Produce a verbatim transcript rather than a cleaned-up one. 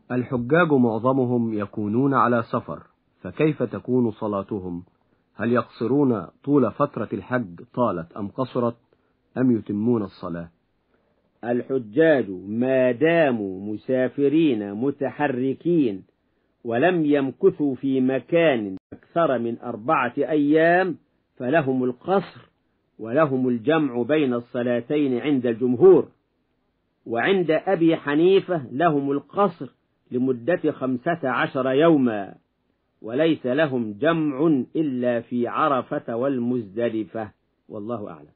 الحجاج معظمهم يكونون على سفر، فكيف تكون صلاتهم؟ هل يقصرون طول فترة الحج طالت أم قصرت أم يتمون الصلاة؟ الحجاج ما داموا مسافرين متحركين ولم يمكثوا في مكان أكثر من أربعة أيام فلهم القصر، ولهم الجمع بين الصلاتين عند الجمهور. وعند أبي حنيفة لهم القصر لمدة خمسة عشر يوما، وليس لهم جمع إلا في عرفة والمزدلفة، والله أعلم.